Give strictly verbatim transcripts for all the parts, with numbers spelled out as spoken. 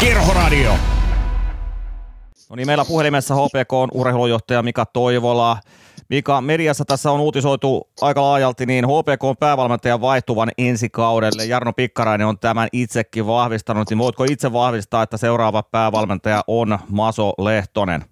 Kerhoradio. No niin, meillä puhelimessa H P K:n urheilujohtaja Mika Toivola. Mika, mediassa tässä on uutisoitu aika laajalti niin H P K:n päävalmentajan vaihtuvan ensi kaudelle. Jarno Pikkarainen on tämän itsekin vahvistanut, niin voitko itse vahvistaa, että seuraava päävalmentaja on Maso Lehtonen?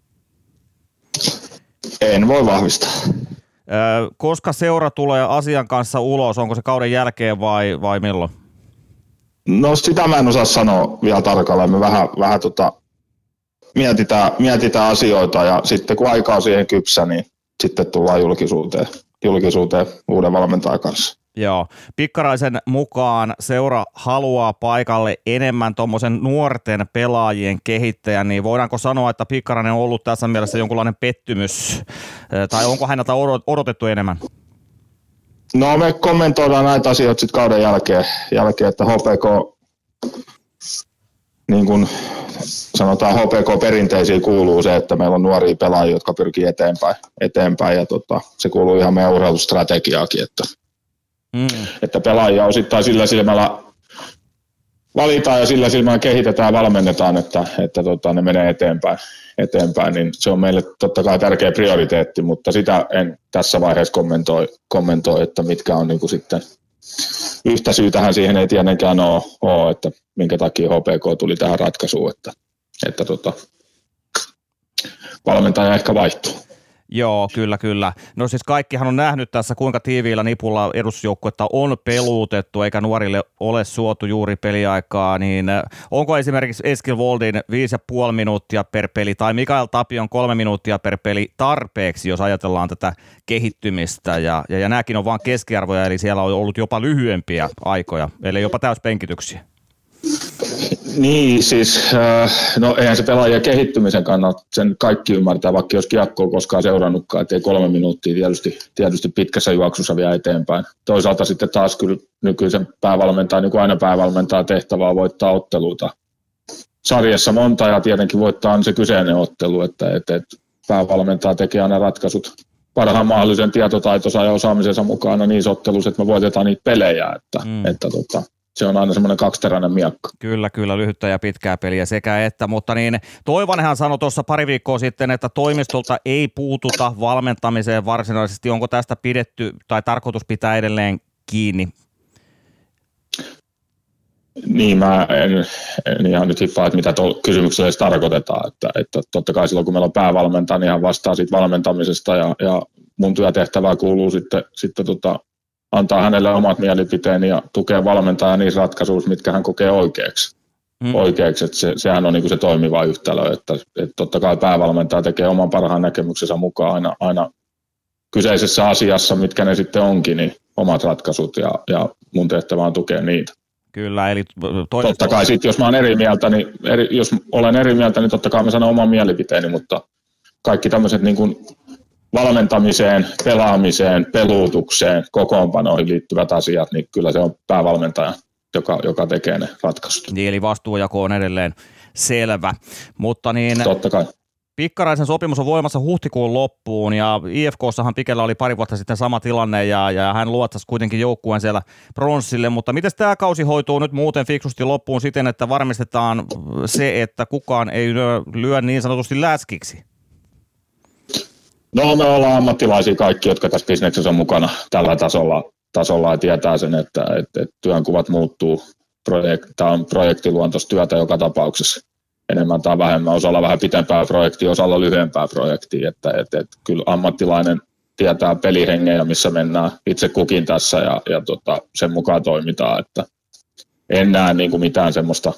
En voi vahvistaa. Koska seura tulee asian kanssa ulos, onko se kauden jälkeen vai, vai milloin? No sitä mä en osaa sanoa vielä tarkalleen. Me vähän, vähän tota, mietitään, mietitään asioita ja sitten kun aika on siihen kypsä, niin sitten tullaan julkisuuteen, julkisuuteen uuden valmentajan kanssa. Joo. Pikkaraisen mukaan seura haluaa paikalle enemmän tuommoisen nuorten pelaajien kehittäjän, niin voidaanko sanoa, että Pikkarainen on ollut tässä mielessä jonkunlainen pettymys, tai onko häneltä odotettu enemmän? No me kommentoidaan näitä asioita sitten kauden jälkeen, jälkeen, että H P K, niin kuin sanotaan H P K-perinteisiin kuuluu se, että meillä on nuoria pelaajia, jotka pyrkii eteenpäin, eteenpäin ja tota, se kuuluu ihan meidän urheilustrategiaakin, että, mm. että pelaajia osittain sillä silmällä valitaan ja sillä silmällä kehitetään ja valmennetaan, että, että tota, ne menee eteenpäin, eteenpäin, niin se on meille totta kai tärkeä prioriteetti, mutta sitä en tässä vaiheessa kommentoi, kommentoi että mitkä on niin kuin sitten yhtä syytähän siihen ei tietenkään ole, ole, että minkä takia H P K tuli tähän ratkaisuun, että, että tota, valmentaja ehkä vaihtuu. Joo, kyllä, kyllä. No siis kaikkihan on nähnyt tässä, kuinka tiiviillä nipulla edustusjoukkuetta on peluutettu, eikä nuorille ole suotu juuri peliaikaa, niin onko esimerkiksi Eskil Woldin viisi ja puoli minuuttia per peli tai Mikael Tapion kolme minuuttia per peli tarpeeksi, jos ajatellaan tätä kehittymistä, ja, ja, ja nämäkin on vain keskiarvoja, eli siellä on ollut jopa lyhyempiä aikoja, eli jopa täyspenkityksiä. Niin, siis no eihän se pelaajien kehittymisen kannalta sen kaikki ymmärtää, vaikka jos kiekkoa koskaan seurannutkaan, ettei kolme minuuttia tietysti, tietysti pitkässä juoksussa vielä eteenpäin. Toisaalta sitten taas kyllä nykyisen päävalmentajan, niin kuin aina päävalmentajan tehtävää voittaa otteluita. Sarjassa monta ja tietenkin voittaa on se kyseinen ottelu, että, että, että päävalmentaja tekee aina ratkaisut parhaan mahdollisen tietotaitonsa ja osaamisensa mukana niissä otteluissa, että me voitetaan niitä pelejä, että, mm. että tota, se on aina semmoinen kaksiteräinen miakka. Kyllä, kyllä, lyhyttä ja pitkää peliä sekä että, mutta niin Toivonenhan sanoi tuossa pari viikkoa sitten, että toimistolta ei puututa valmentamiseen varsinaisesti. Onko tästä pidetty tai tarkoitus pitää edelleen kiinni? Niin, mä en, en ihan nyt hippaa, että mitä tuolla kysymyksellä edes tarkoitetaan, että, että totta kai silloin kun meillä on päävalmentaja, niin hän vastaa siitä valmentamisesta ja, ja mun työtehtävää kuuluu sitten, sitten tota, antaa hänelle omat mielipiteeni ja tukea valmentaja niissä ratkaisuissa, mitkä hän kokee oikeaksi. Mm. oikeaksi että se, sehän on niin kuin se toimiva yhtälö, että, että totta kai päävalmentaja tekee oman parhaan näkemyksensä mukaan aina, aina kyseisessä asiassa, mitkä ne sitten onkin, niin omat ratkaisut ja, ja mun tehtävä on tukea niitä. Kyllä, eli toisaalta... Totta kai sitten, jos mä olen eri mieltä, niin eri, jos olen eri mieltä, niin totta kai mä sanon oman mielipiteeni, mutta kaikki tämmöiset niin kuin valmentamiseen, pelaamiseen, peluutukseen, kokoonpanoihin liittyvät asiat, niin kyllä se on päävalmentaja, joka, joka tekee ne ratkaisut. Niin, eli vastuujako on edelleen selvä, mutta niin... Totta kai. Pikkaraisen sopimus on voimassa huhtikuun loppuun ja I F K:ssahan Pikellä oli pari vuotta sitten sama tilanne ja, ja hän luotsasi kuitenkin joukkueen siellä pronssille, mutta miten tämä kausi hoituu nyt muuten fiksusti loppuun siten, että varmistetaan se, että kukaan ei lyö, lyö niin sanotusti läskiksi? No me ollaan ammattilaisia kaikki, jotka tässä bisneksessä on mukana tällä tasolla, tasolla ja tietää sen, että, että, että työnkuvat muuttuu. Tämä on projektiluontoista työtä joka tapauksessa. Enemmän tai vähemmän, osalla vähän pitempää projektia, osalla lyhyempää projektia, että, että, että kyllä ammattilainen tietää pelihengen ja missä mennään itse kukin tässä ja, ja tota, sen mukaan toimitaan, että en näe niin kuin mitään semmoista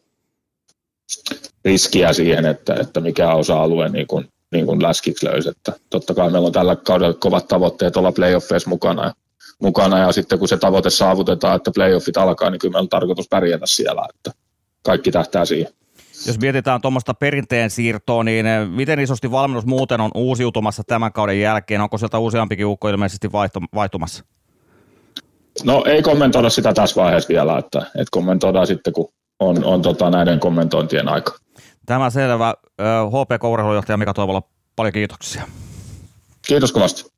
riskiä siihen, että, että mikä osa-alue niin kuin, niin kuin läskiksi löysi, että totta kai meillä on tällä kaudella kovat tavoitteet olla playoffeissa mukana ja, mukana ja sitten kun se tavoite saavutetaan, että playoffit alkaa, niin kyllä meillä on tarkoitus pärjätä siellä, että kaikki tähtää siihen. Jos mietitään tuommoista perinteen siirtoa, niin miten isosti valmennus muuten on uusiutumassa tämän kauden jälkeen? Onko sieltä useampikin ukko ilmeisesti vaihtumassa? No ei kommentoida sitä tässä vaiheessa vielä, että, että kommentoidaan sitten, kun on, on tota näiden kommentointien aika. Tämä selvä. H P K-urheilujohtaja Mika Toivola, paljon kiitoksia. Kiitos kovasti.